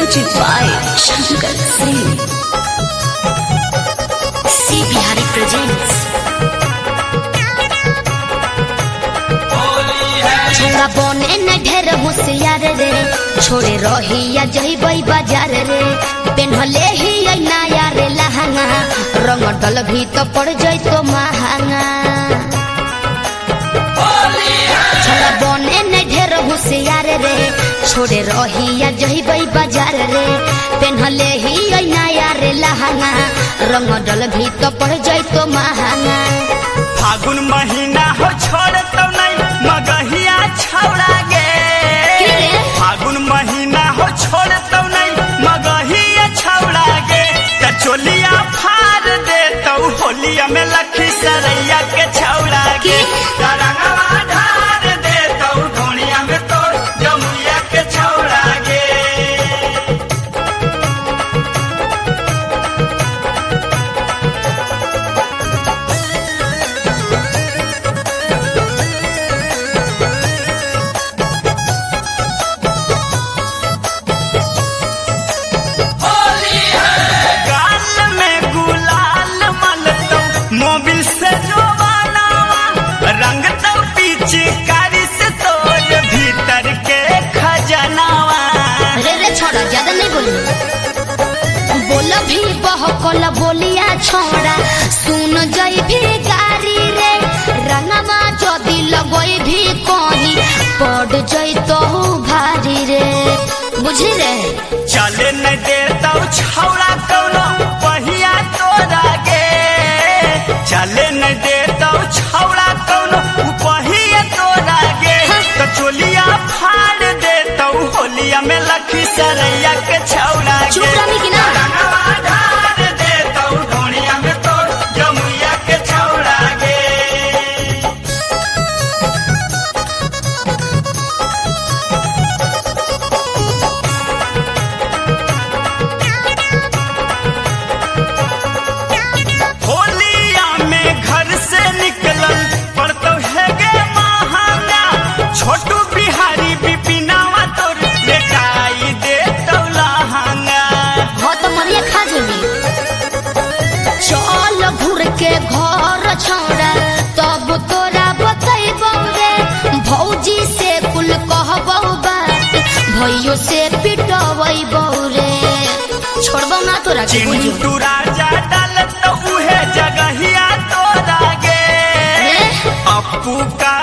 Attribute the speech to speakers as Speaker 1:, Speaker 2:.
Speaker 1: Music by Shankar Singh. C. Bihari presents. छोड़ा बने न ढेर होशियार रे, छोड़े रही या जइबई बाजार रे, पेन्हले ही नया रे लहंगा, रंग डल भी तो पड़ जाई तो महंगा। छोड़ा बने न ढेर होशियार रे, छोड़े रही या जइबई बाजार रे, पेन्हले ही नया रे लहंगा, रंग डल भी तो पड़ जाई तो महंगा।
Speaker 2: फागुन महीना हो छोड़ तो नहीं मगहिया छौड़ा गे, फागुन महीना हो छोड़ तो नहीं मगहिया छौड़ा गे, चचोलिया फाड़ दे तो होलिया में लखी सरैया के छौड़ा गे, तरंगवा ढार दे तो ढोलिया में तो जमुइया के छौड़ा गे। मोबिल से जो बनावा रंग तो पिचकारी से तोड़ भीतर के खजनावा।
Speaker 1: रे रे छोड़ा ज्यादा नहीं बोली, बोल भी बहकल बोलिया छोड़ा, सुन जई भी गारी रे, रंगमा जदी लगई भी कहीं पड़ जई तो भारी रे, बुझी रे।
Speaker 2: चले न देता छौड़ा कौनो पहिया तोरा गे, चले न देता छौड़ा कौनो पहिया तोरा गे, तो चोलिया फाड़ देता होलिया में लखी सरैया के छौड़ा गे।
Speaker 1: चुप रही कि ना,
Speaker 2: ढार देता ढोलिया में तो जमुइया के छौड़ा गे। होलिया में घर से निकलल पड़तो है गे महंगा, छोटू बिहारी बिपिनावा तोर लेटाई दे तो लहंगा।
Speaker 1: हो तो मरिया खा जली, चल घूर के घर छोड़ा, तब तोरा बतैबौ रे, भौजी से कुल कहबौ बात, भैयो से पिटबौ रे, छोड़बौ ना तोरा के बुझियो।
Speaker 2: चिंटू राजा डाल तो उहे जगहिया तोरा गे, अपू का